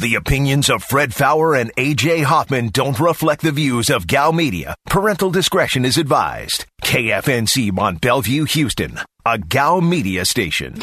The opinions of Fred Faour and A.J. Hoffman don't reflect the views of Gal Media. Parental discretion is advised. KFNC Mont Bellevue, Houston, a Gal Media station.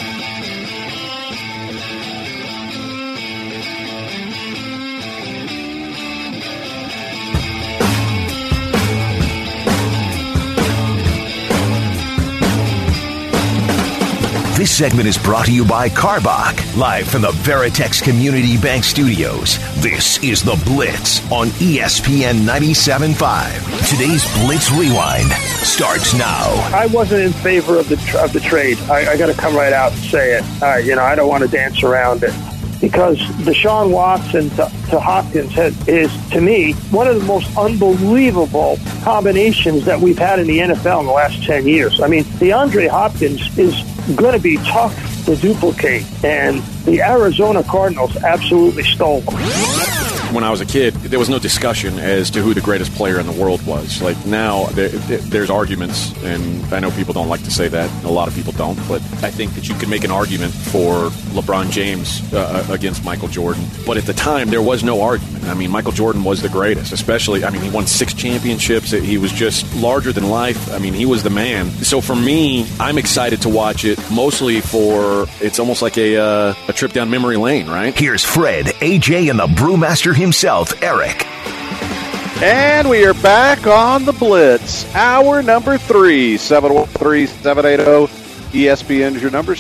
This segment is brought to you by Karbach, live from the Veritex Community Bank Studios. This is The Blitz on ESPN 97.5. Today's Blitz Rewind starts now. I wasn't in favor of the trade. I got to come right out and say it. I don't want to dance around it. Because Deshaun Watson to Hopkins is, to me, one of the most unbelievable combinations that we've had in the NFL in the last 10 years. I mean, DeAndre Hopkins is going to be tough to duplicate, and the Arizona Cardinals absolutely stole him. When I was a kid, there was no discussion as to who the greatest player in the world was. Like now, there's arguments, and I know people don't like to say that. A lot of people don't, but I think that you can make an argument for LeBron James against Michael Jordan. But at the time, there was no argument. I mean, Michael Jordan was the greatest, especially, I mean, he won 6 championships. He was just larger than life. I mean, he was the man. So for me, I'm excited to watch it, mostly for, it's almost like a trip down memory lane, right? Here's Fred, AJ, and the brewmaster himself, Eric. And we are back on the Blitz. Hour number 3, 713-780. ESPN is your number,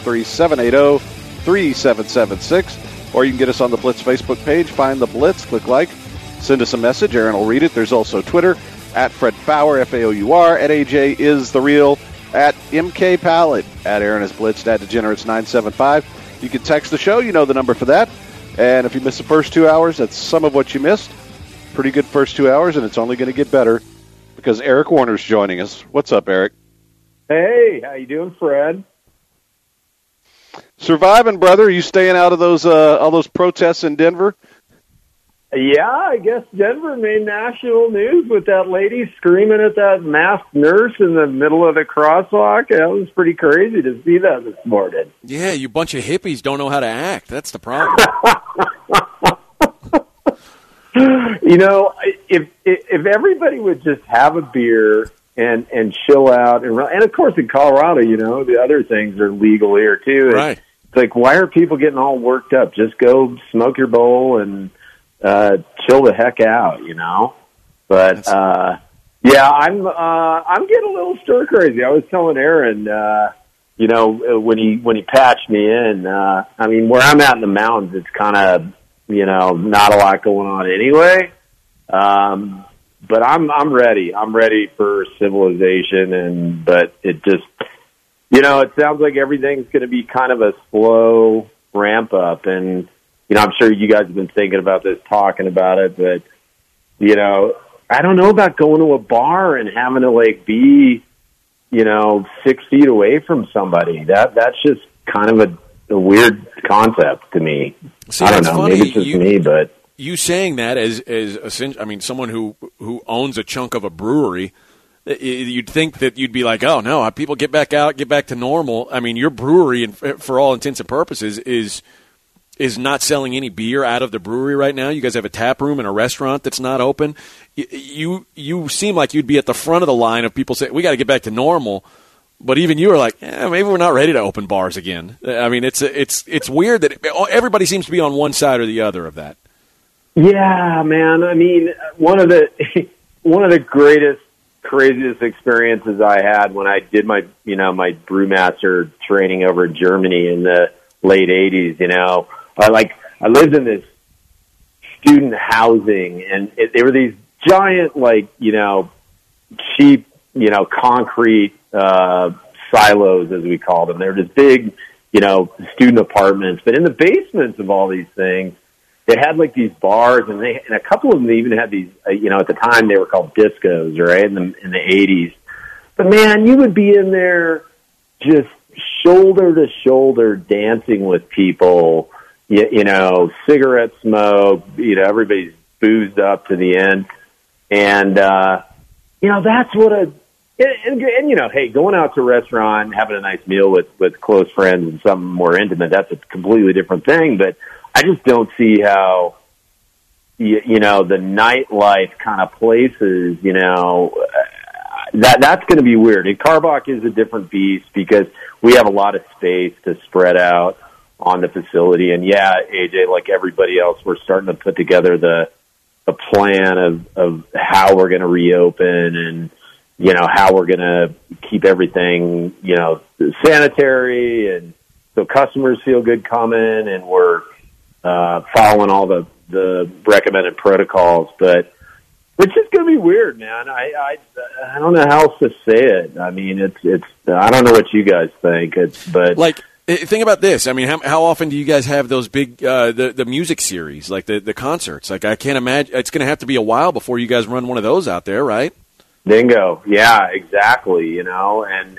713-780-3776. Or you can get us on the Blitz Facebook page. Find the Blitz, click like, send us a message. Aaron will read it. There's also Twitter, at Fred Faour, F-A-O-U-R, at AJ is the real, at MK Pallet, at Aaron is Blitzed, at Degenerates975. You can text the show. You know the number for that. And if you missed the first 2 hours, that's some of what you missed. Pretty good first 2 hours, and it's only going to get better because Eric Warner's joining us. What's up, Eric? Hey, how you doing, Fred? Surviving, brother. Are you staying out of those all those protests in Denver? Yeah, I guess Denver made national news with that lady screaming at that masked nurse in the middle of the crosswalk. That was pretty crazy to see that this morning. Yeah, you bunch of hippies don't know how to act. That's the problem. If everybody would just have a beer and chill out, and of course in Colorado, the other things are legal here too. Right. It's like, why are people getting all worked up? Just go smoke your bowl and chill the heck out, But yeah, I'm getting a little stir crazy. I was telling Aaron, when he patched me in, I mean, where I'm at in the mountains, it's kind of not a lot going on anyway. But I'm ready. I'm ready for civilization, but it just, it sounds like everything's going to be kind of a slow ramp up, and I'm sure you guys have been thinking about this, talking about it, but, I don't know about going to a bar and having to, be, 6 feet away from somebody. That's just kind of a weird concept to me. See, I don't know. Funny. Maybe it's just me, but. You saying that as someone who owns a chunk of a brewery, you'd think that you'd be like, oh, no, people get back out, get back to normal. I mean, your brewery, for all intents and purposes, is not selling any beer out of the brewery right now. You guys have a tap room and a restaurant that's not open. You seem like you'd be at the front of the line of people saying, we got to get back to normal. But even you are like, maybe we're not ready to open bars again. I mean, it's weird that everybody seems to be on one side or the other of that. Yeah, man. I mean, one of the craziest experiences I had when I did my brewmaster training over in Germany in the late 80s, I lived in this student housing, and they were these giant, cheap, concrete silos, as we called them. They were just big, student apartments. But in the basements of all these things, they had these bars, and a couple of them even had these, at the time they were called discos, right, in the 80s. But man, you would be in there just shoulder to shoulder dancing with people, cigarette smoke, everybody's boozed up to the end. And, that's what hey, going out to a restaurant, having a nice meal with close friends and something more intimate, that's a completely different thing. But I just don't see how, you know, the nightlife kind of places, you know, that's going to be weird. And Karbach is a different beast because we have a lot of space to spread out on the facility. And yeah, AJ, like everybody else, we're starting to put together the plan of how we're going to reopen and, you know, how we're going to keep everything, you know, sanitary and so customers feel good coming, and we're following all the recommended protocols. But it's just going to be weird, man. I don't know how else to say it. I mean, it's I don't know what you guys think. But like, think about this. I mean, how often do you guys have those big the music series, like the concerts? Like, I can't imagine. It's going to have to be a while before you guys run one of those out there, right? Bingo. Yeah, exactly. You know, and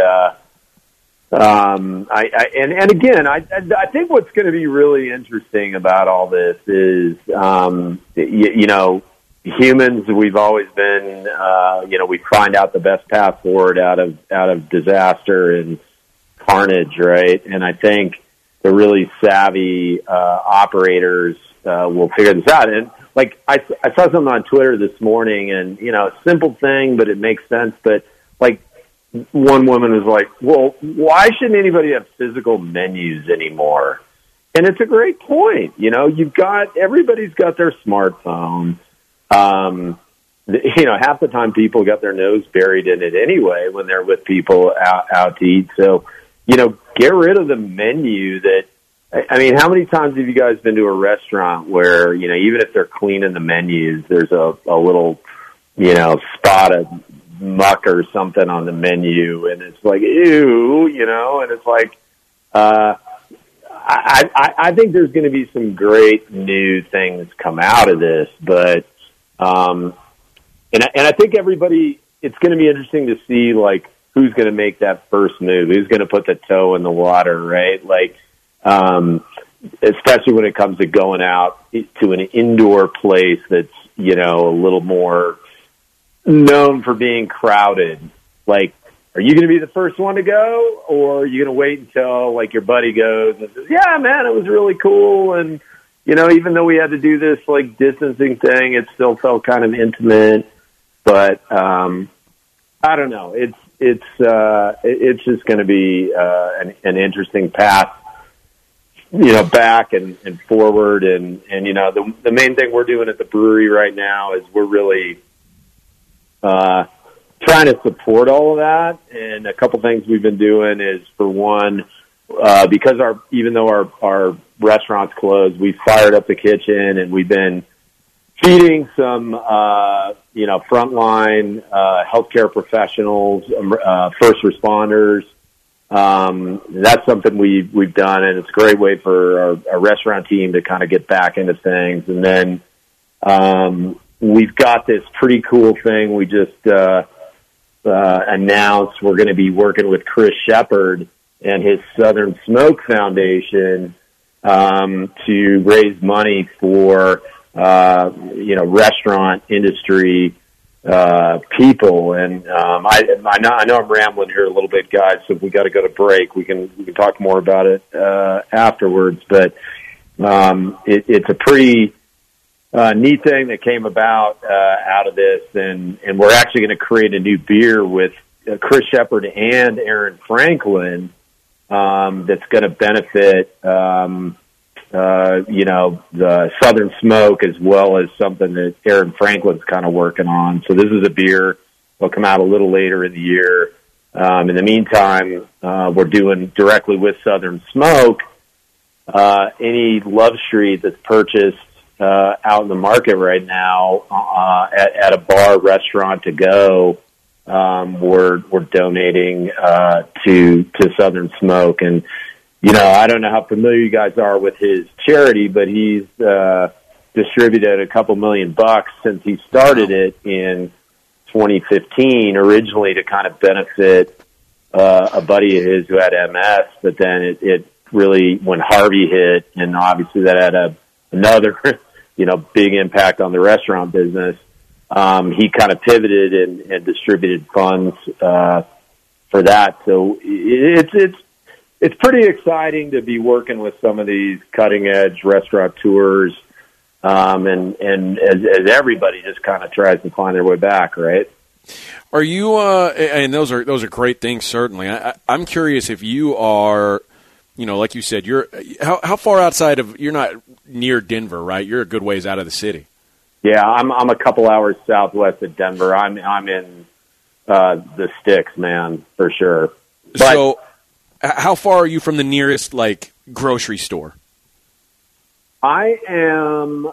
again, I think what's going to be really interesting about all this is, you know, humans, we've always been, you know, we find out the best path forward out of disaster and carnage, right? And I think the really savvy operators will figure this out. And like I saw something on Twitter this morning, and you know, a simple thing, but it makes sense. But like, one woman was like, "Well, why shouldn't anybody have physical menus anymore?" And it's a great point. You know, everybody's got their smartphone. You know, half the time people got their nose buried in it anyway when they're with people out to eat. So, you know, get rid of the menu. I mean, how many times have you guys been to a restaurant where, you know, even if they're cleaning the menus, there's a little, you know, spot of muck or something on the menu, and it's like, ew, you know, and it's like, I think there's going to be some great new things come out of this, but, and I think everybody, it's going to be interesting to see, like, who's going to make that first move, who's going to put the toe in the water, right? Like, especially when it comes to going out to an indoor place that's, you know, a little more known for being crowded. Like, are you going to be the first one to go, or are you going to wait until, like, your buddy goes and says, yeah, man, it was really cool, and, you know, even though we had to do this, like, distancing thing, it still felt kind of intimate. But I don't know. It's just going to be an interesting path, you know, back and forward. And you know, the main thing we're doing at the brewery right now is we're really trying to support all of that. And a couple things we've been doing is, for one, because even though our restaurant's closed, we fired up the kitchen, and we've been feeding some, you know, frontline healthcare professionals, first responders. That's something we've done, and it's a great way for our restaurant team to kind of get back into things. And then we've got this pretty cool thing we just announced. We're going to be working with Chris Shepard and his Southern Smoke Foundation to raise money for you know, restaurant industry people. And I know I'm rambling here a little bit, guys, so if we got to go to break, we can talk more about it afterwards. But it's a pretty neat thing that came about out of this, and we're actually going to create a new beer with Chris Shepard and Aaron Franklin that's going to benefit you know, the Southern Smoke, as well as something that Aaron Franklin's kind of working on. So this is a beer that'll come out a little later in the year. In the meantime, we're doing directly with Southern Smoke any Love Street that's purchased out in the market right now at a bar, restaurant, to go. We're donating to Southern Smoke. And you know, I don't know how familiar you guys are with his charity, but he's distributed a couple $1 million since he started it in 2015, originally to kind of benefit a buddy of his who had MS. But then it really, when Harvey hit, and obviously that had another, you know, big impact on the restaurant business, he kind of pivoted and distributed funds for that. So it's it's pretty exciting to be working with some of these cutting edge restaurateurs, and as everybody just kind of tries to find their way back, right? Are you? And those are great things. Certainly, I'm curious if you are. Like you said, you're how far outside of? You're not near Denver, right? You're a good ways out of the city. Yeah, I'm a couple hours southwest of Denver. I'm in the sticks, man, for sure. But, so, how far are you from the nearest grocery store? I am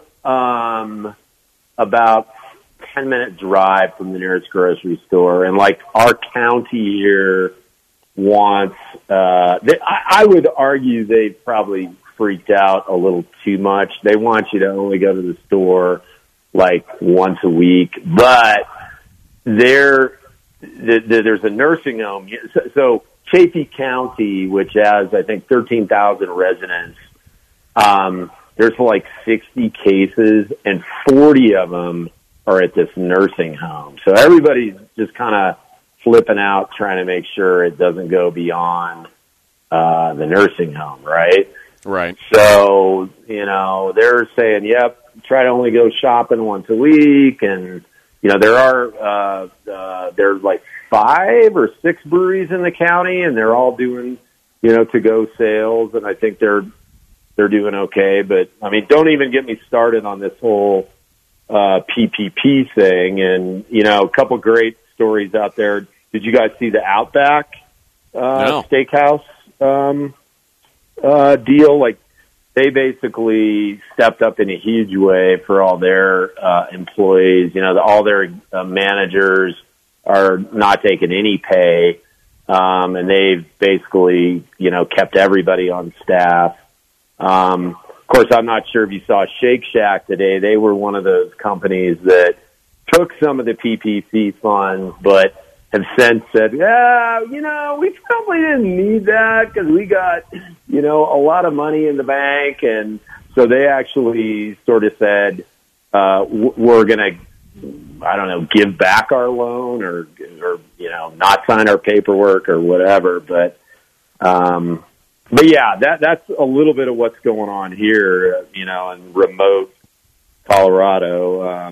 about 10-minute drive from the nearest grocery store, and our county here wants. I would argue they probably freaked out a little too much. They want you to only go to the store once a week, but there's a nursing home. So Chaffee County, which has I think 13,000 residents, there's 60 cases, and 40 of them are at this nursing home. So everybody's just kind of flipping out, trying to make sure it doesn't go beyond the nursing home, right? Right. So, they're saying, yep, try to only go shopping once a week. And, there's 5 or 6 breweries in the county, and they're all doing, to-go sales. And I think they're doing okay. But, don't even get me started on this whole PPP thing. And, a couple great stories out there. Did you guys see the Outback Steakhouse deal? They basically stepped up in a huge way for all their employees. All their managers are not taking any pay, and they've basically, kept everybody on staff. Of course, I'm not sure if you saw Shake Shack today. They were one of those companies that took some of the PPP funds, but have since said, we probably didn't need that because we got, a lot of money in the bank. And so they actually sort of said, we're going to, give back our loan or, not sign our paperwork or whatever. But yeah, that's a little bit of what's going on here, in remote Colorado.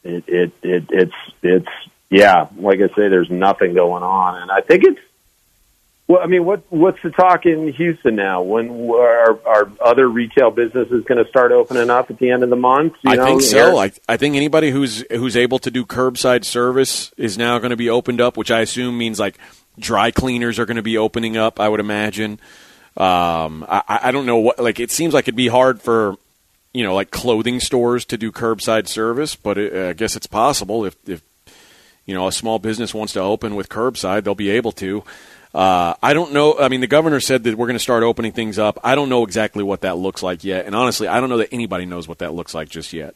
It's yeah, like I say, there's nothing going on, and I think what's the talk in Houston now? When are other retail businesses going to start opening up at the end of the month? I think so. I think anybody who's able to do curbside service is now going to be opened up, which I assume means dry cleaners are going to be opening up, I would imagine. I don't know what. It seems like it'd be hard for clothing stores to do curbside service, but I guess it's possible if a small business wants to open with curbside, they'll be able to. I don't know. The governor said that we're going to start opening things up. I don't know exactly what that looks like yet. And honestly, I don't know that anybody knows what that looks like just yet.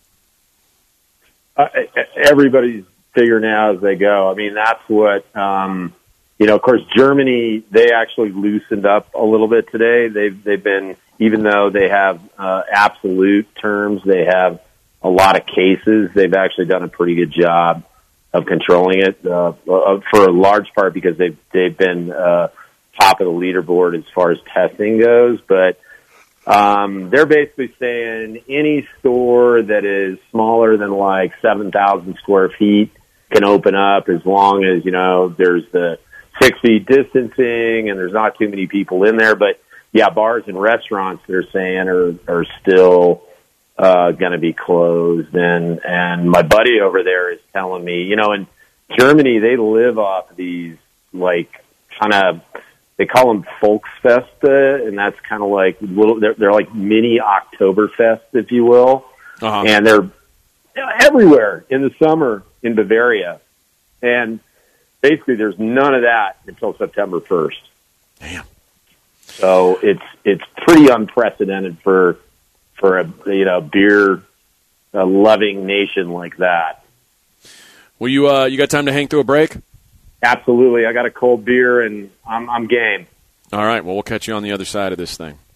Everybody's figuring out as they go. That's what, of course, Germany, they actually loosened up a little bit today. They've been, even though they have absolute terms, they have a lot of cases. They've actually done a pretty good job of controlling it for a large part because they've been top of the leaderboard as far as testing goes. But they're basically saying any store that is smaller than 7,000 square feet can open up as long as, there's the 6 feet distancing and there's not too many people in there. But yeah, bars and restaurants, they're saying are still going to be closed. And my buddy over there is telling me, in Germany, they live off these, kind of, they call them Volksfeste, and that's kind of they're like mini Oktoberfest, if you will. Uh-huh. And they're everywhere in the summer in Bavaria. And basically there's none of that until September 1st. Damn. So it's pretty unprecedented for a beer loving nation like that. Well, you got time to hang through a break? Absolutely. I got a cold beer and I'm game. All right. Well, we'll catch you on the other side of this thing.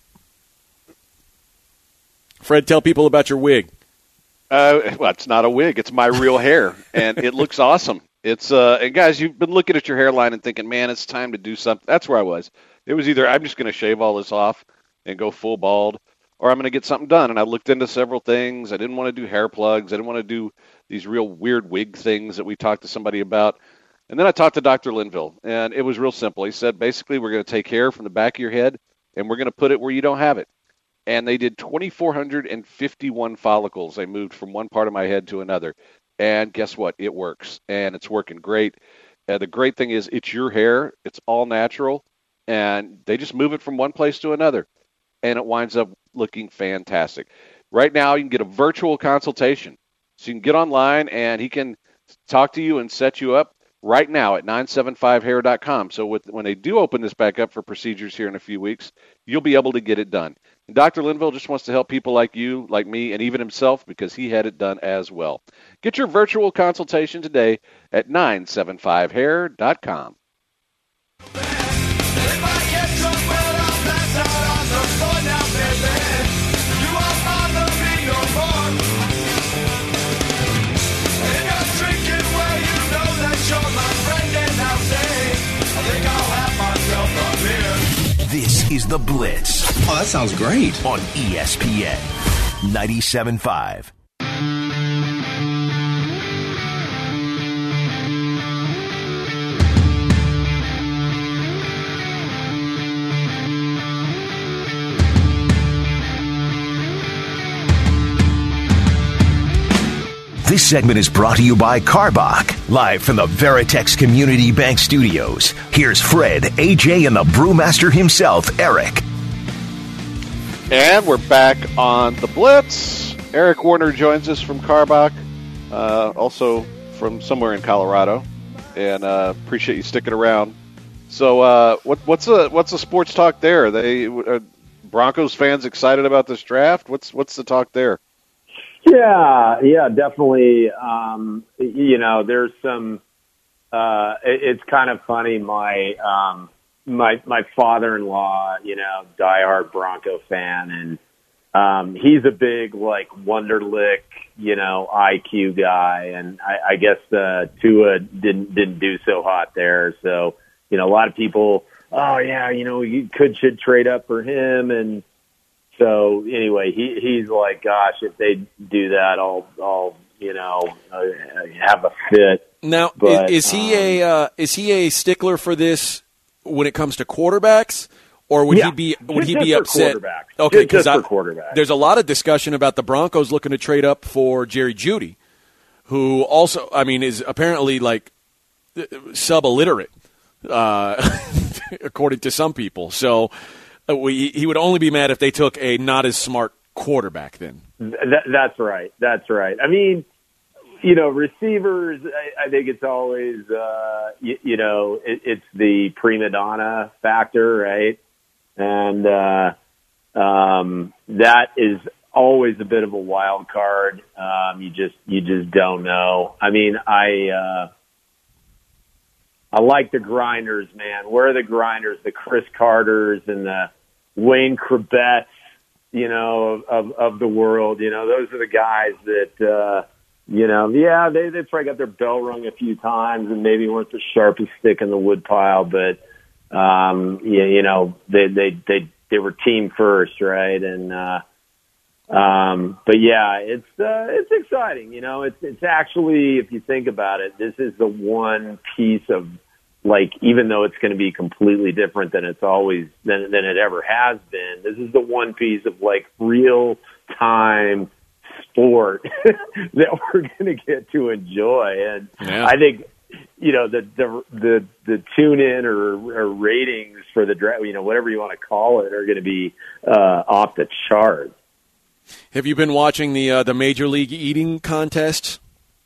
Fred, tell people about your wig. Well, it's not a wig. It's my real hair, and it looks awesome. It's and guys, you've been looking at your hairline and thinking, man, it's time to do something. That's where I was. It was either I'm just going to shave all this off and go full bald, or I'm going to get something done. And I looked into several things. I didn't want to do hair plugs. I didn't want to do these real weird wig things that we talked to somebody about. And then I talked to Dr. Linville, and it was real simple. He said, basically, we're going to take hair from the back of your head, and we're going to put it where you don't have it. And they did 2,451 follicles. They moved from one part of my head to another. And guess what? It works, and it's working great. The great thing is it's your hair. It's all natural, and they just move it from one place to another, and it winds up looking fantastic. Right now, you can get a virtual consultation. So you can get online, and he can talk to you and set you up right now at 975hair.com. So when they do open this back up for procedures here in a few weeks, you'll be able to get it done. And Dr. Linville just wants to help people like you, like me, and even himself, because he had it done as well. Get your virtual consultation today at 975hair.com. This is The Blitz. Oh, that sounds great. On ESPN 97.5. This segment is brought to you by Karbach. Live from the Veritex Community Bank Studios, here's Fred, AJ, and the brewmaster himself, Eric. And we're back on the Blitz. Eric Warner joins us from Karbach, also from somewhere in Colorado, and appreciate you sticking around. So, what's the sports talk there? Are Broncos fans excited about this draft? What's the talk there? Yeah, definitely. There's some. It's kind of funny. My father-in-law, diehard Bronco fan, and he's a big Wonderlic, IQ guy, and I guess Tua didn't do so hot there. So a lot of people, you should trade up for him and. So anyway, he's like, gosh, if they do that, I'll have a fit. Now, but, is he a stickler for this when it comes to quarterbacks, or would he be upset? Okay, because there's a lot of discussion about the Broncos looking to trade up for Jerry Jeudy, who also, is apparently sub-illiterate, according to some people. So. He would only be mad if they took a not as smart quarterback then. That's right. Receivers, I think it's always, it's the prima donna factor, right? And that is always a bit of a wild card. You just don't know. I like the grinders, man. Where are the grinders? The Chris Carters and the Wayne Krebets, of the world. Those are the guys that, they probably got their bell rung a few times and maybe weren't the sharpest stick in the wood pile, but, they were team first, right? And, but yeah, it's exciting. It's actually, if you think about it, this is the one piece of, even though it's going to be completely different than it ever has been, this is the one piece of real time sport that we're going to get to enjoy. And yeah. I think, the tune in or ratings for the draft, whatever you want to call it, are going to be off the charts. Have you been watching the Major League Eating contest?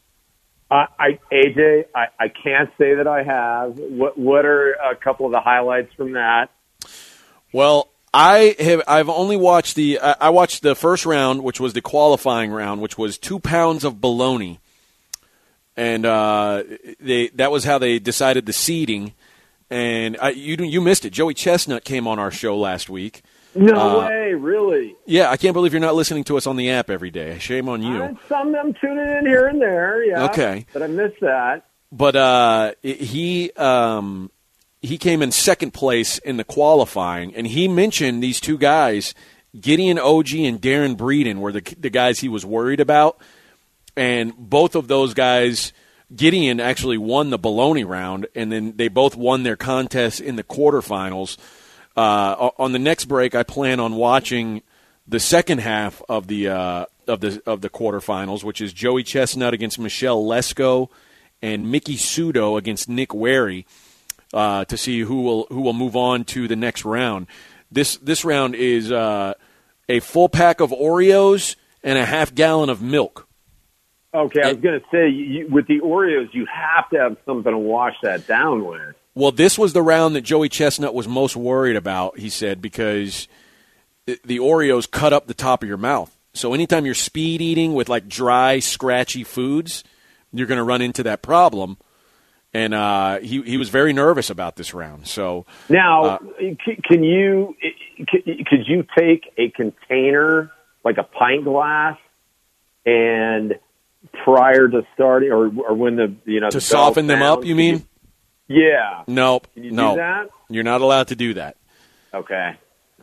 AJ, I can't say that I have. What are a couple of the highlights from that? Well, I've only watched I watched the first round, which was the qualifying round, which was 2 pounds of bologna, and that was how they decided the seeding. And you missed it. Joey Chestnut came on our show last week. No way, really? Yeah, I can't believe you're not listening to us on the app every day. Shame on you. I'm tuning in here and there, yeah. Okay. But I missed that. But he he came in second place in the qualifying, and he mentioned these two guys, Gideon Oji and Darren Breeden, were the guys he was worried about. And both of those guys, Gideon actually won the baloney round, and then they both won their contest in the quarterfinals. On the next break, I plan on watching the second half of the quarterfinals, which is Joey Chestnut against Michelle Lesko and Mickey Sudo against Nick Wary, to see who will move on to the next round. This round is a full pack of Oreos and a half gallon of milk. Okay, I was going to say, with the Oreos, you have to have something to wash that down with. Well, this was the round that Joey Chestnut was most worried about, he said, because the Oreos cut up the top of your mouth. So anytime you're speed eating with like dry, scratchy foods, you're going to run into that problem. And he was very nervous about this round. So now, could you take a container, like a pint glass, and prior to starting, or when to soften them up, you mean? Yeah. Nope. Can you do that? You're not allowed to do that. Okay.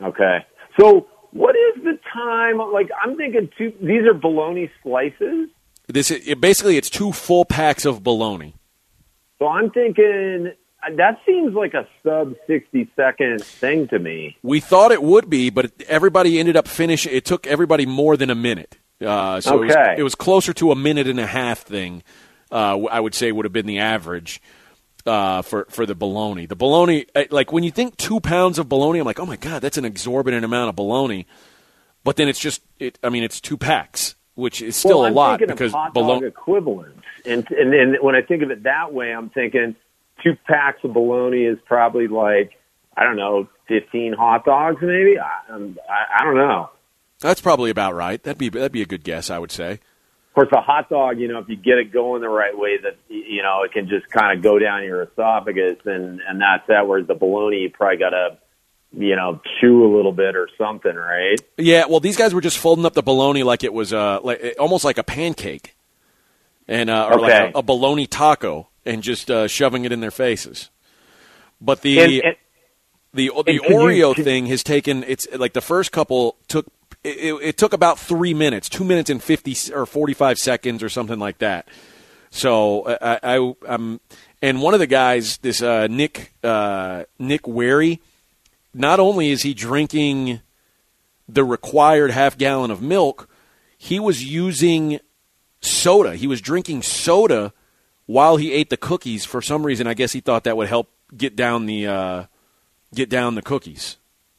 So what is the time? Like, I'm thinking these are bologna slices. Basically it's 2 full packs of bologna. So I'm thinking that seems like a sub 60-second thing to me. We thought it would be, but everybody ended up finishing. It took everybody more than a minute. So it was closer to a minute and a half thing. I would say would have been the average for the bologna. The bologna, like when you think 2 pounds of bologna, I'm like, oh my God, that's an exorbitant amount of bologna. But then it's 2 packs, which is still a lot because hot dog equivalent. And then when I think of it that way, I'm thinking 2 packs of bologna is probably like, I don't know, 15 hot dogs maybe. I don't know. That's probably about right. That'd be a good guess, I would say. Of course, a hot dog, if you get it going the right way, that it can just kind of go down your esophagus, and that's that. Whereas the bologna, you probably got to, chew a little bit or something, right? Yeah. Well, these guys were just folding up the bologna like it was almost like a pancake, and like a bologna taco, and just shoving it in their faces. But the Oreo thing has taken. It's like the first couple took. It took about 3 minutes, 2 minutes and 50 or 45 seconds or something like that. So and one of the guys, this Nick Wary, not only is he drinking the required half gallon of milk, he was using soda. He was drinking soda while he ate the cookies. For some reason, I guess he thought that would help get down the cookies.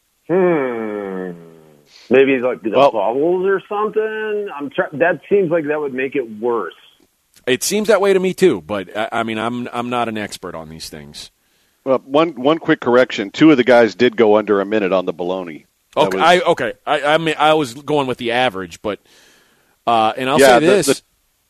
Maybe like the bubbles or something. That seems like that would make it worse. It seems that way to me too, but I mean, I'm not an expert on these things. Well, one quick correction: 2 of the guys did go under a minute on the bologna. Okay, I mean, I was going with the average, but and I'll say this: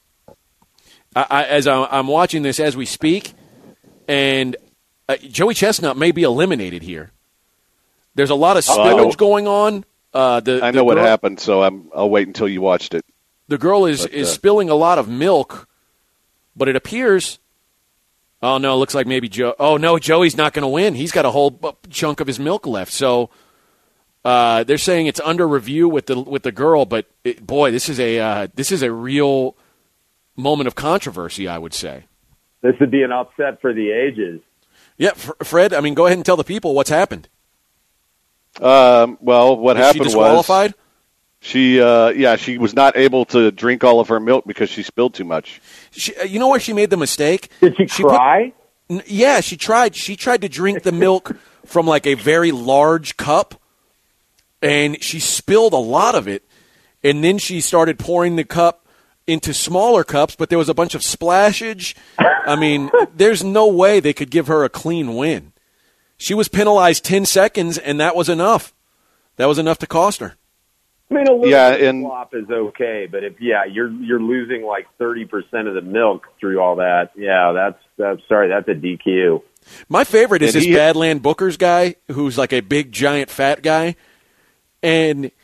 as I'm watching this as we speak, and Joey Chestnut may be eliminated here. There's a lot of spillage going on. I know what happened, so I'll wait until you watched it. The girl is spilling a lot of milk, but it appears. Oh no! It looks like maybe Joe. Oh no! Joey's not going to win. He's got a whole chunk of his milk left. So they're saying it's under review with the girl. But this is a real moment of controversy, I would say. This would be an upset for the ages. Yeah, Fred. I mean, go ahead and tell the people what's happened. Well, what happened was she disqualified? She was not able to drink all of her milk because she spilled too much. You know where she made the mistake? Did she cry? Yeah, she tried. She tried to drink the milk from like a very large cup, and she spilled a lot of it. And then she started pouring the cup into smaller cups, but there was a bunch of splashage. I mean, there's no way they could give her a clean win. She was penalized 10 seconds, and that was enough. That was enough to cost her. I mean, a little bit of flop is okay, but if you're losing like 30% of the milk through all that, that's a DQ. My favorite is this Badland Bookers guy who's like a big, giant, fat guy, and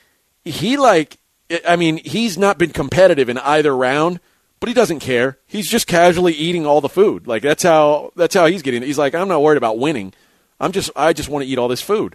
he's not been competitive in either round, but he doesn't care. He's just casually eating all the food. Like that's how he's getting it. He's like, I'm not worried about winning. I just want to eat all this food.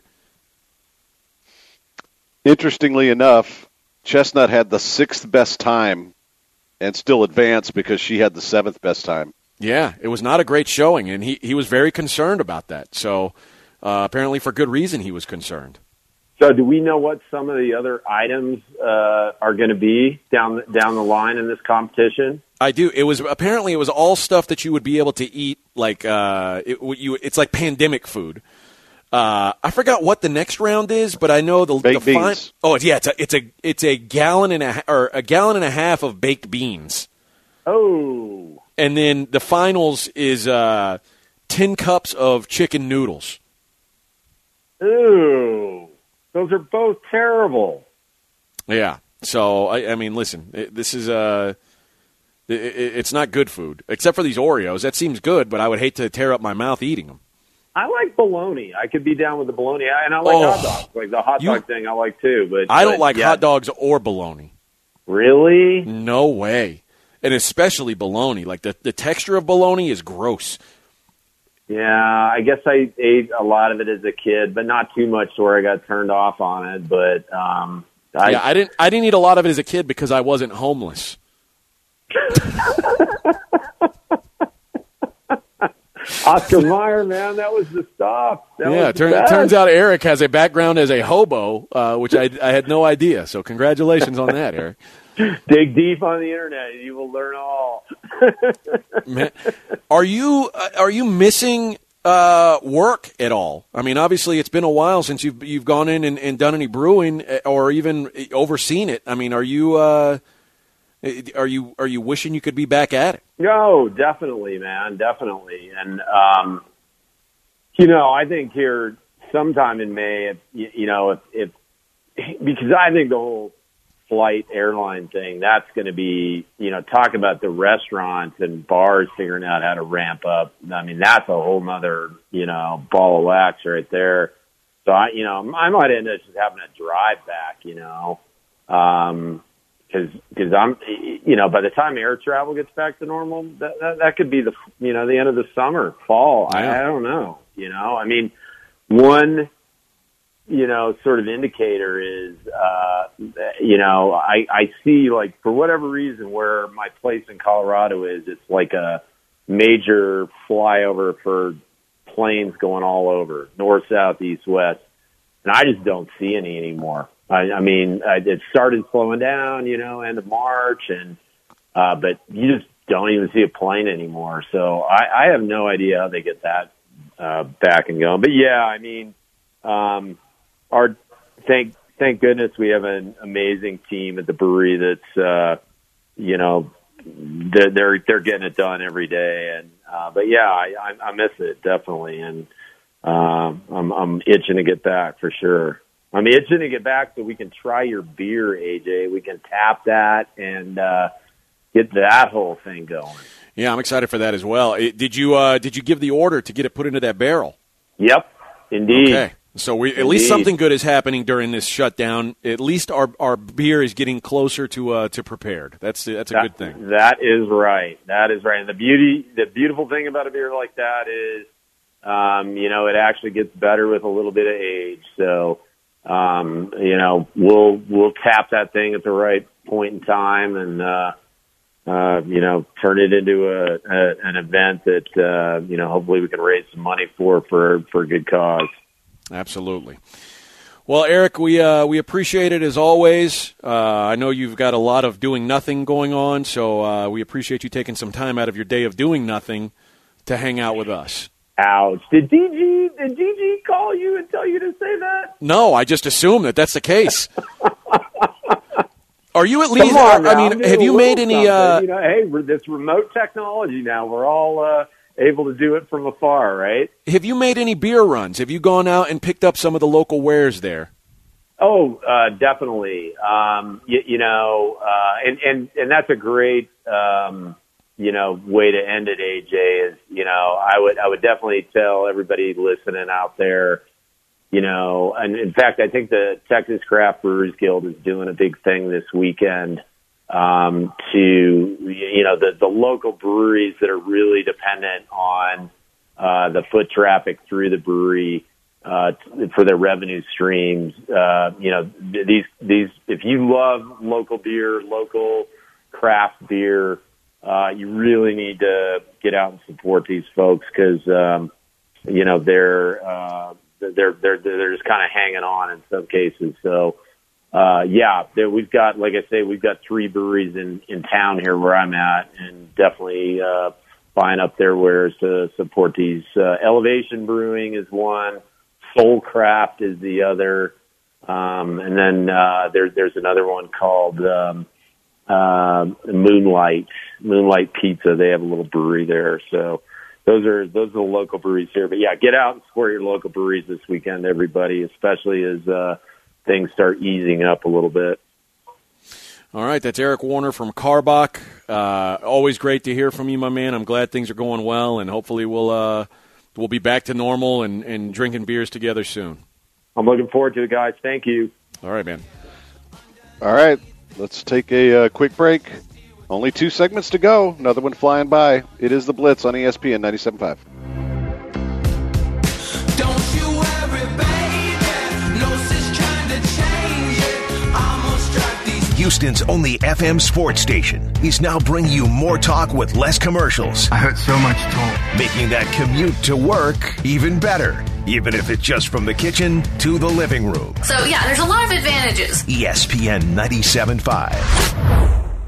Interestingly enough, Chestnut had the 6th best time and still advanced because she had the 7th best time. Yeah, it was not a great showing, and he was very concerned about that. So apparently for good reason he was concerned. So do we know what some of the other items are going to be down the line in this competition? I do. It was all stuff that you would be able to eat, like it's like pandemic food. I forgot what the next round is, but I know the beans. It's a gallon and a gallon and a half of baked beans. Oh, and then the finals is 10 cups of chicken noodles. Ooh, those are both terrible. Yeah. So I mean, listen, this is it's not good food except for these Oreos. That seems good, but I would hate to tear up my mouth eating them. I like bologna. I could be down with the bologna, and I like hot dogs. Like the hot dog thing, I like too. But I don't like hot dogs or bologna. Really? No way. And especially bologna. Like the texture of bologna is gross. Yeah, I guess I ate a lot of it as a kid, but not too much to where I got turned off on it. But I didn't eat a lot of it as a kid because I wasn't homeless. Oscar Mayer, man, that was the stuff. It turns out Eric has a background as a hobo, which I had no idea. So congratulations on that, Eric. Dig deep on the internet, and you will learn all. Man, are you missing work at all? I mean, obviously, it's been a while since you've gone in and done any brewing or even overseen it. I mean, are you wishing you could be back at it? No, definitely, man, definitely. And I think here sometime in May, if because I think the whole flight airline thing, that's going to be, talk about the restaurants and bars figuring out how to ramp up. I mean, that's a whole nother, ball of wax right there. So I might end up just having to drive back, because I'm, by the time air travel gets back to normal, that could be the end of the summer, fall. Yeah. I don't know. I mean, one, sort of indicator is, I see, like, for whatever reason, where my place in Colorado is, it's like a major flyover for planes going all over, north, south, east, west, and I just don't see any anymore. I mean, it started slowing down, end of March, but you just don't even see a plane anymore. So I have no idea how they get that back and going. But yeah, I mean, thank goodness we have an amazing team at the brewery that's they're getting it done every day. And but yeah, I miss it definitely, and I'm itching to get back for sure. I'm itching to get back so we can try your beer, AJ. We can tap that and get that whole thing going. Yeah, I'm excited for that as well. Did you give the order to get it put into that barrel? Yep, indeed. Okay, so at least something good is happening during this shutdown. At least our beer is getting closer to prepared. That's a good thing. That is right. That is right. And the beautiful thing about a beer like that is, it actually gets better with a little bit of age. So. We'll tap that thing at the right point in time and, turn it into an event that, hopefully we can raise some money for a good cause. Absolutely. Well, Eric, we appreciate it as always. I know you've got a lot of doing nothing going on, so we appreciate you taking some time out of your day of doing nothing to hang out with us. Ouch. Did DG call you and tell you to say that? No, I just assume that that's the case. Are you at least, have you made any... hey, this remote technology now, we're all able to do it from afar, right? Have you made any beer runs? Have you gone out and picked up some of the local wares there? Oh, definitely. And that's a great... way to end it, AJ, is, I would definitely tell everybody listening out there, and in fact, I think the Texas Craft Brewers Guild is doing a big thing this weekend, to, the local breweries that are really dependent on, the foot traffic through the brewery, for their revenue streams. These, if you love local beer, local craft beer, you really need to get out and support these folks because, they're just kind of hanging on in some cases. So, we've got, like I say, we've got 3 breweries in town here where I'm at, and definitely, buying up their wares to support these. Elevation Brewing is one. Soul Craft is the other. And then, there's another one called, Moonlight Pizza. They have a little brewery there. So those are the local breweries here. But yeah, get out and support your local breweries this weekend, everybody, especially as, things start easing up a little bit. All right, that's Eric Warner from Karbach. Always great to hear from you, my man. I'm glad things are going well, and hopefully we'll be back to normal and drinking beers together soon. I'm looking forward to it, guys. Thank you. All right, man. All right, let's take a quick break. Only 2 segments to go. Another one flying by. It is the Blitz on ESPN 97.5. Houston's only FM sports station is now bringing you more talk with less commercials. I heard so much talk. Making that commute to work even better, even if it's just from the kitchen to the living room. So, yeah, there's a lot of advantages. ESPN 97.5.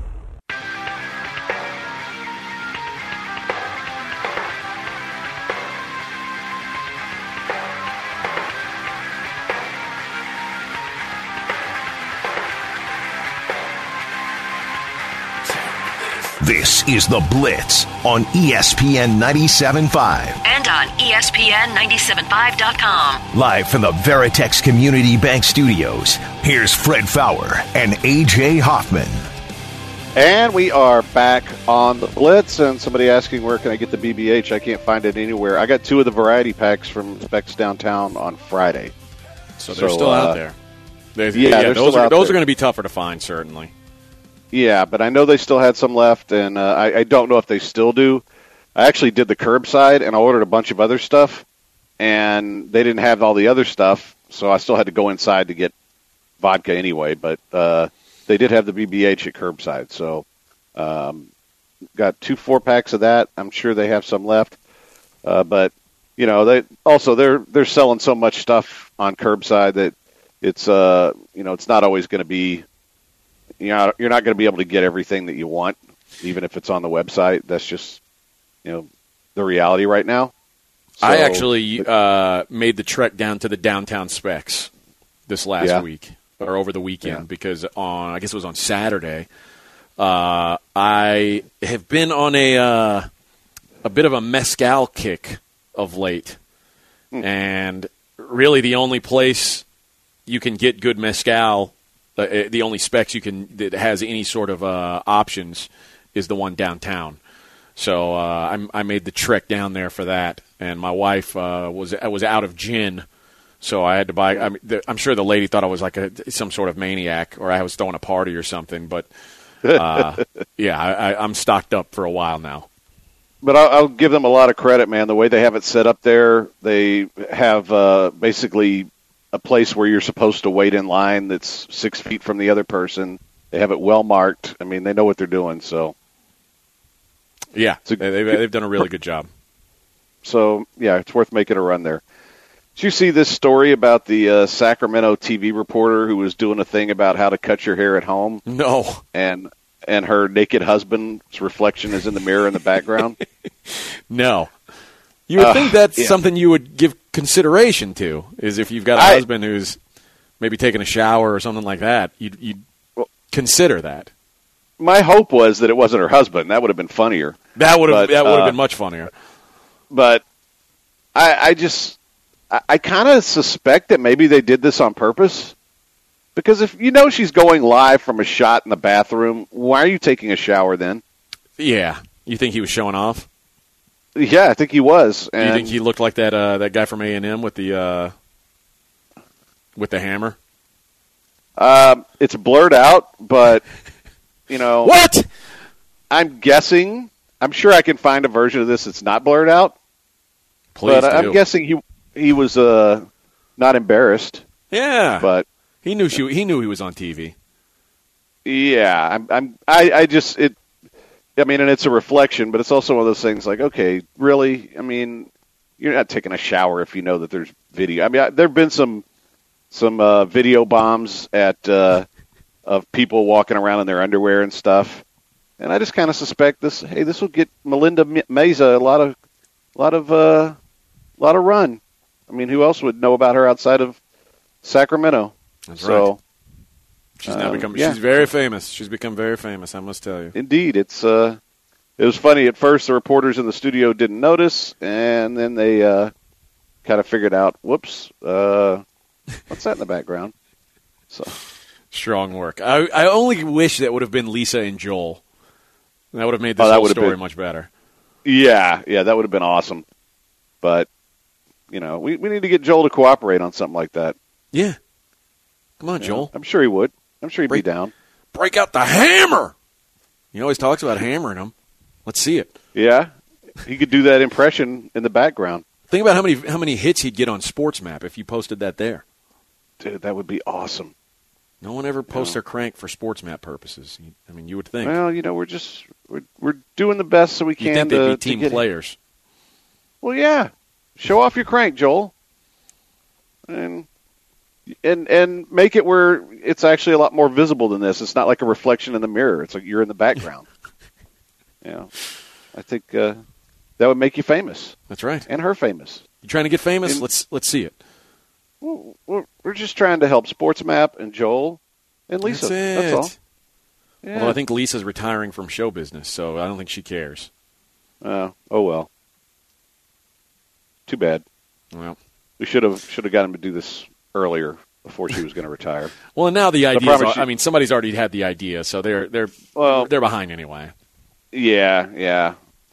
This is The Blitz on ESPN 97.5. And on ESPN975.com. Live from the Veritex Community Bank Studios, here's Fred Faour and A.J. Hoffman. And we are back on The Blitz, and somebody asking where can I get the BBH? I can't find it anywhere. I got 2 of the variety packs from Specs Downtown on Friday. So they're still out there. Those are going to be tougher to find, certainly. Yeah, but I know they still had some left, and I don't know if they still do. I actually did the curbside, and I ordered a bunch of other stuff, and they didn't have all the other stuff, so I still had to go inside to get vodka anyway, but they did have the BBH at curbside, so got 2 4-packs of that. I'm sure they have some left, but they're selling so much stuff on curbside that it's it's not always going to be. You're not going to be able to get everything that you want, even if it's on the website. That's just, the reality right now. So, I actually made the trek down to the downtown Specs this last week, or over the weekend, because I guess it was on Saturday. I have been on a bit of a mezcal kick of late, and really the only place you can get good mezcal. The only Specs that has any sort of options is the one downtown. So I made the trek down there for that, and my wife was out of gin, so I had to buy. I'm sure the lady thought I was like some sort of maniac, or I was throwing a party or something. But I'm stocked up for a while now. But I'll give them a lot of credit, man. The way they have it set up there, they have basically a place where you're supposed to wait in line that's 6 feet from the other person. They have it well marked. I mean, they know what they're doing. So, yeah, they've done a really good job. So, yeah, it's worth making a run there. Did you see this story about the Sacramento TV reporter who was doing a thing about how to cut your hair at home? No. And her naked husband's reflection is in the mirror in the background? No. You would think that's something you would give consideration to, is if you've got a husband who's maybe taking a shower or something like that, you'd consider that. My hope was that it wasn't her husband. That would have been funnier. That would have been much funnier. But I kind of suspect that maybe they did this on purpose. Because if she's going live from a shot in the bathroom, why are you taking a shower then? Yeah. You think he was showing off? Yeah, I think he was. Do you think he looked like that guy from A&M with the hammer? It's blurred out, but what? I'm guessing. I'm sure I can find a version of this that's not blurred out. Please but do. I'm guessing he was not embarrassed. Yeah, but he knew he was on TV. Yeah, I just and it's a reflection, but it's also one of those things like, okay, really? I mean, you're not taking a shower if you know that there's video. I mean, there have been some video bombs of people walking around in their underwear and stuff, and I just kind of suspect this will get Melinda Meza a lot of run. I mean, who else would know about her outside of Sacramento? That's so, right. She's now become. Yeah. She's very famous. She's become very famous. I must tell you. Indeed, it was funny at first. The reporters in the studio didn't notice, and then they kind of figured out, whoops, what's that in the background? So strong work. I only wish that would have been Lisa and Joel. That would have made this whole story much better. Yeah, that would have been awesome. But we need to get Joel to cooperate on something like that. Yeah, come on, Joel. I'm sure he would. I'm sure he'd be down. Break out the hammer. He always talks about hammering him. Let's see it. Yeah, he could do that impression in the background. Think about how many hits he'd get on SportsMap if you posted that there. Dude, that would be awesome. No one ever posts their crank for SportsMap purposes. I mean, you would think. Well, we're doing the best so we can. You think they'd be team players? Well, yeah. Show off your crank, Joel, and make it where it's actually a lot more visible than this. It's not like a reflection in the mirror. It's like you're in the background. I think that would make you famous. That's right, and her famous. You trying to get famous? Let's see it. We're just trying to help SportsMap and Joel and Lisa. That's all. Yeah. Although I think Lisa's retiring from show business, so I don't think she cares. Oh well. Too bad. Well, we should have got him to do this earlier before she was going to retire. Well, and now the idea. Somebody's already had the idea, so they're behind anyway. Yeah.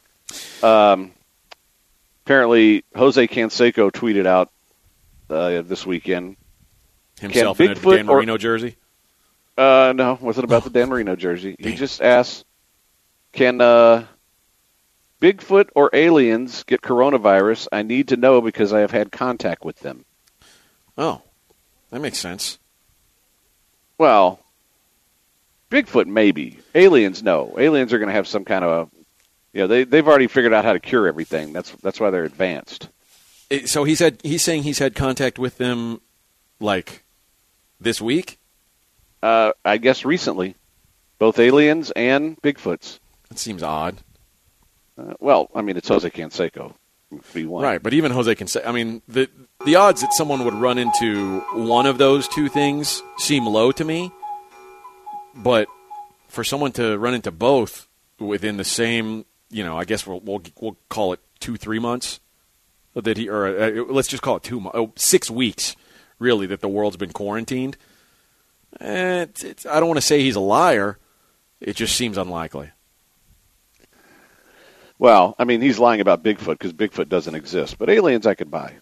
Apparently, Jose Canseco tweeted out this weekend himself in a Dan Marino jersey. No, it wasn't about the Dan Marino jersey. He just asked, "Can Bigfoot or aliens get coronavirus? I need to know because I have had contact with them." Oh, that makes sense. Well, Bigfoot maybe. Aliens, no. Aliens are going to have some kind of they've already figured out how to cure everything. That's why they're advanced. So he's saying he's had contact with them, like, this week? I guess recently. Both aliens and Bigfoots. That seems odd. Well, I mean, it's Jose Canseco. Right, but even Jose Canseco, I mean, the odds that someone would run into one of those two things seem low to me. But for someone to run into both within the same, I guess we'll call it 2-3 months. Let's just call it 6 weeks, really, that the world's been quarantined. I don't want to say he's a liar. It just seems unlikely. Well, I mean, he's lying about Bigfoot because Bigfoot doesn't exist. But aliens I could buy.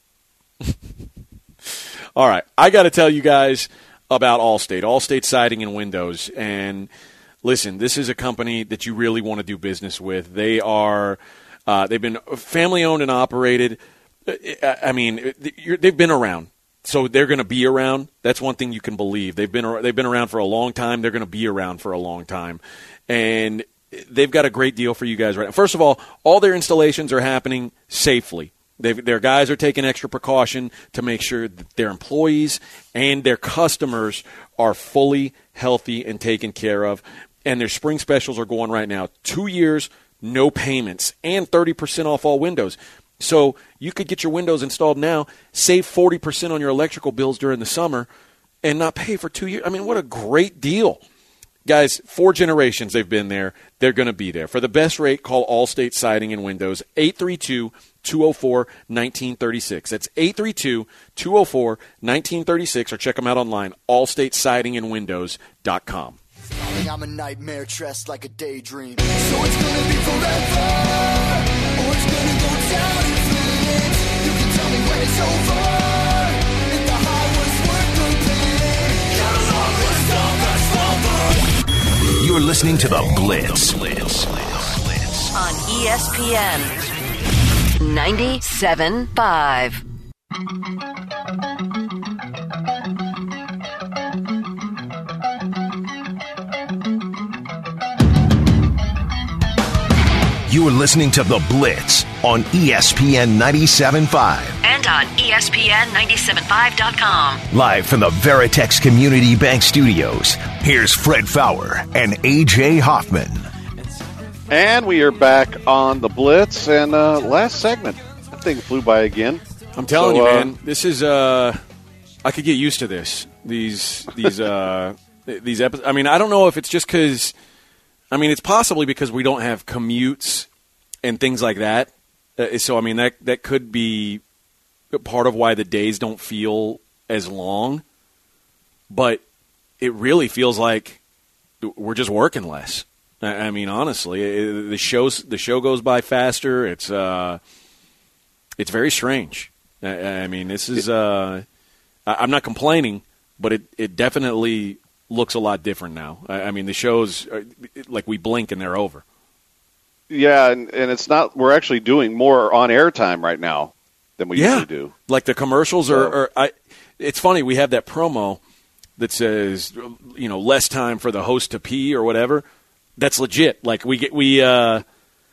All right. I got to tell you guys about Allstate Siding and Windows. And listen, this is a company that you really want to do business with. They've been family-owned and operated. I mean, they've been around, so they're going to be around. That's one thing you can believe. They've been around for a long time. They're going to be around for a long time, and they've got a great deal for you guys right now. First of all their installations are happening safely. Their guys are taking extra precaution to make sure that their employees and their customers are fully healthy and taken care of. And their spring specials are going right now. 2 years, no payments, and 30% off all windows. So you could get your windows installed now, save 40% on your electrical bills during the summer, and not pay for 2 years. I mean, what a great deal. Guys, 4 generations they've been there. They're going to be there. For the best rate, call Allstate Siding and Windows, 832-204-1936. That's 832-204-1936, or check them out online, allstatesidingandwindows.com. I'm a nightmare dressed like a daydream. So it's gonna be forever, or it's gonna go down in flames. You can tell me when it's over, if the high was worth the pain. Get along, let's stop, You're listening to The Blitz. On ESPN. 97.5. You are listening to The Blitz on ESPN 97.5. And on ESPN975.com. Live from the Veritex Community Bank Studios, here's Fred Faour and A.J. Hoffman. And we are back on The Blitz, and last segment, that thing flew by again. I'm telling you, man, this is, I could get used to this. These episodes. I mean, I don't know if it's just because, I mean, it's possibly because we don't have commutes and things like that. So, I mean, that could be part of why the days don't feel as long. But it really feels like we're just working less. I mean, honestly, the show goes by faster. It's very strange. I mean, this is. I'm not complaining, but it definitely looks a lot different now. I mean, the shows like we blink and they're over. Yeah, and it's not. We're actually doing more on air time right now than we usually do. Like the commercials are. It's funny. We have that promo that says, less time for the host to pee or whatever. That's legit. Like we had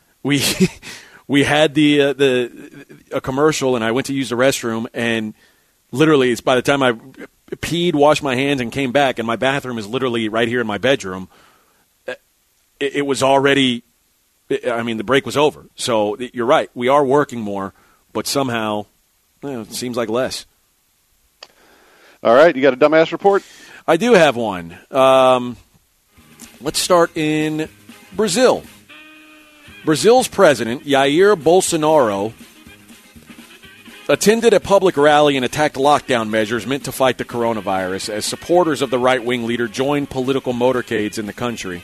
a commercial, and I went to use the restroom, and literally, it's by the time I peed, washed my hands, and came back, and my bathroom is literally right here in my bedroom. It was already. I mean, the break was over. So you're right. We are working more, but somehow it seems like less. All right, you got a dumbass report? I do have one. Let's start in Brazil. Brazil's president, Jair Bolsonaro, attended a public rally and attacked lockdown measures meant to fight the coronavirus as supporters of the right-wing leader joined political motorcades in the country.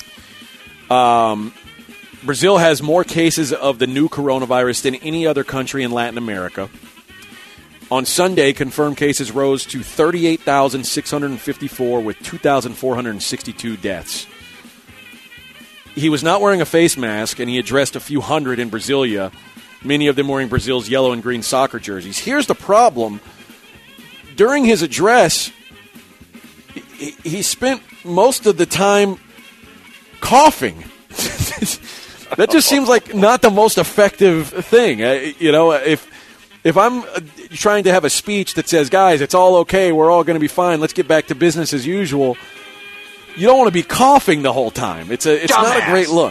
Brazil has more cases of the new coronavirus than any other country in Latin America. On Sunday, confirmed cases rose to 38,654 with 2,462 deaths. He was not wearing a face mask, and he addressed a few hundred in Brasilia, many of them wearing Brazil's yellow and green soccer jerseys. Here's the problem. During his address, he spent most of the time coughing. That just seems like not the most effective thing. If I'm trying to have a speech that says, guys, it's all okay, we're all going to be fine, let's get back to business as usual, you don't want to be coughing the whole time. It's not a great look.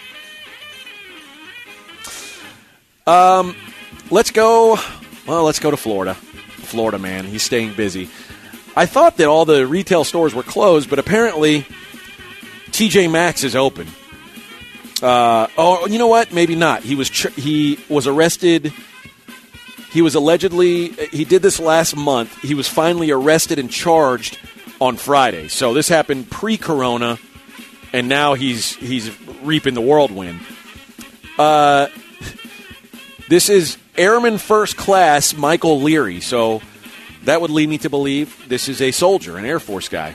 Let's go to Florida. Florida, man, he's staying busy. I thought that all the retail stores were closed, but apparently TJ Maxx is open. You know what? Maybe not. He was arrested. He did this last month. He was finally arrested and charged on Friday. So this happened pre-corona, and now he's reaping the whirlwind. This is Airman First Class Michael Leary. So that would lead me to believe this is a soldier, an Air Force guy.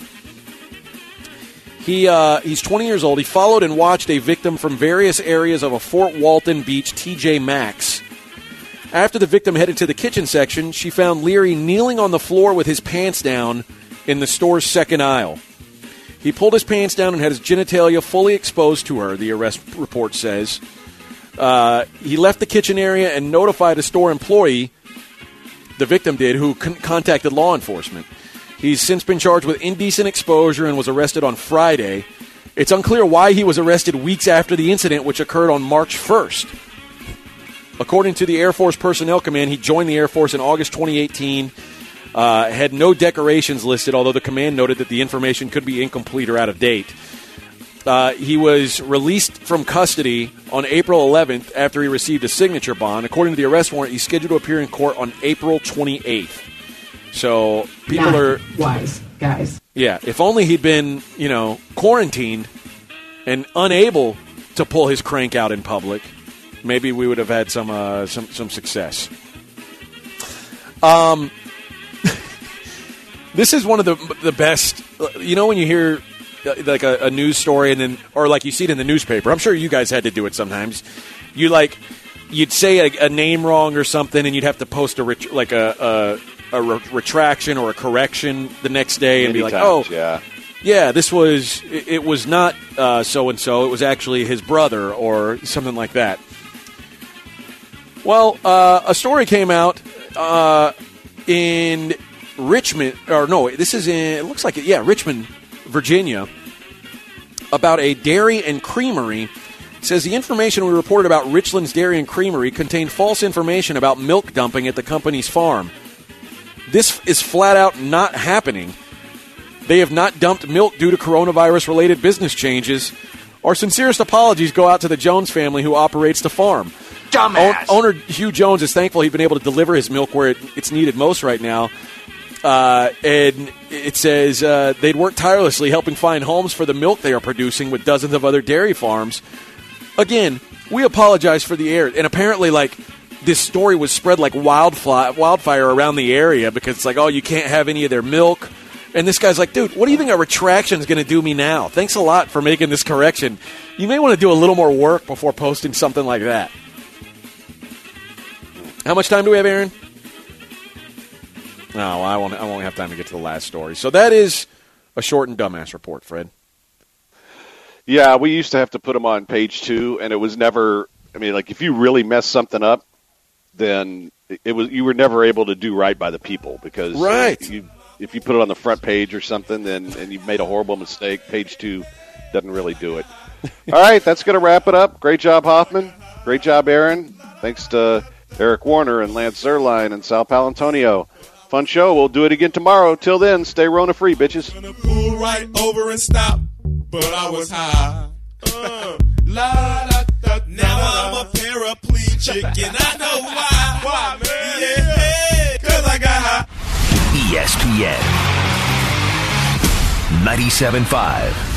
He's 20 years old. He followed and watched a victim from various areas of a Fort Walton Beach TJ Maxx. After the victim headed to the kitchen section, she found Leary kneeling on the floor with his pants down in the store's second aisle. He pulled his pants down and had his genitalia fully exposed to her, the arrest report says. He left the kitchen area and notified a store employee, the victim did, who contacted law enforcement. He's since been charged with indecent exposure and was arrested on Friday. It's unclear why he was arrested weeks after the incident, which occurred on March 1st. According to the Air Force Personnel Command, he joined the Air Force in August 2018, had no decorations listed, although the command noted that the information could be incomplete or out of date. He was released from custody on April 11th after he received a signature bond. According to the arrest warrant, he's scheduled to appear in court on April 28th. So people are wise, guys. Yeah, if only he'd been, quarantined and unable to pull his crank out in public, maybe we would have had some success. This is one of the best. When you hear like a news story and then, or like you see it in the newspaper. I'm sure you guys had to do it sometimes. You you'd say a name wrong or something, and you'd have to post a retraction or a correction the next day and be like, yeah, this was it was not so and so. It was actually his brother or something like that. Well, a story came out in Richmond, or no, this is in, it looks like it, Richmond, Virginia, about a dairy and creamery. It says the information we reported about Richland's Dairy and Creamery contained false information about milk dumping at the company's farm. This is flat out not happening. They have not dumped milk due to coronavirus-related business changes. Our sincerest apologies go out to the Jones family who operates the farm. Dumbass. Owner Hugh Jones is thankful he's been able to deliver his milk where it's needed most right now. And it says they'd worked tirelessly helping find homes for the milk they are producing with dozens of other dairy farms. Again, we apologize for the error. And apparently, this story was spread like wildfire around the area because it's like, oh, you can't have any of their milk. And this guy's like, dude, what do you think a retraction is going to do me now? Thanks a lot for making this correction. You may want to do a little more work before posting something like that. How much time do we have, Aaron? No, I won't have time to get to the last story. So that is a short and dumbass report, Fred. Yeah, we used to have to put them on page 2, and it was never. I mean, if you really mess something up, then you were never able to do right by the people because if you put it on the front page or something, and you've made a horrible mistake, page 2 doesn't really do it. All right, that's going to wrap it up. Great job, Hoffman. Great job, Aaron. Thanks to Eric Warner and Lance Zerline and Sal Palantonio. Fun show. We'll do it again tomorrow. Till then, stay Rona free, bitches. Gonna pull right over and stop, but I was high. Now I'm a paraplegic and I know why. Why, man? Yeah, 'cause I got high. ESPN 97.5.